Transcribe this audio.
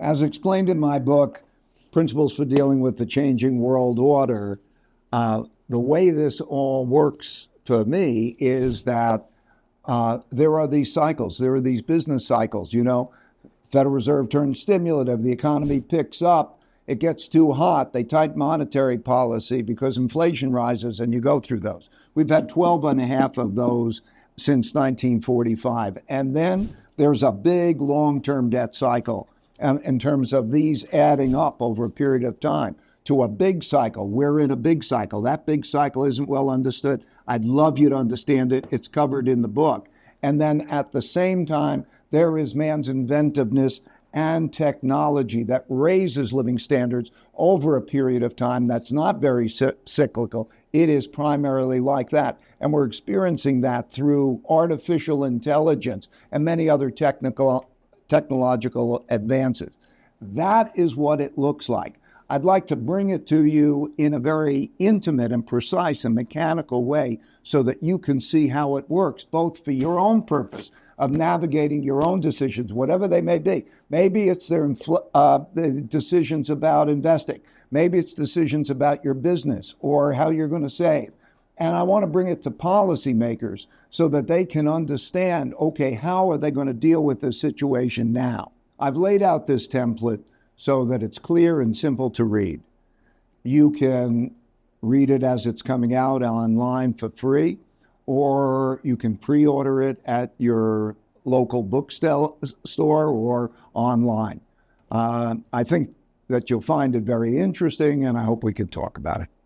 As explained in my book, Principles for Dealing with the Changing World Order, the way this all works for me is that there are these cycles. There are these business cycles. You know, Federal Reserve turns stimulative. The economy picks up. It gets too hot. They tighten monetary policy because inflation rises, and you go through those. We've had 12 and a half of those since 1945. And then there's a big long-term debt cycle in terms of these adding up over a period of time to a big cycle. We're in a big cycle. That big cycle isn't well understood. I'd love you to understand it. It's covered in the book. And then at the same time, there is man's inventiveness and technology that raises living standards over a period of time that's not very cyclical. It is primarily like that. And we're experiencing that through artificial intelligence and many other technological advances. That is what it looks like. I'd like to bring it to you in a very intimate and precise and mechanical way so that you can see how it works, both for your own purpose of navigating your own decisions, whatever they may be. Maybe it's the decisions about investing. Maybe it's decisions about your business or how you're going to save. And I want to bring it to policymakers so that they can understand, okay, how are they going to deal with this situation now? I've laid out this template so that it's clear and simple to read. You can read it as it's coming out online for free, or you can pre-order it at your local bookstore or online. I think that you'll find it very interesting, and I hope we can talk about it.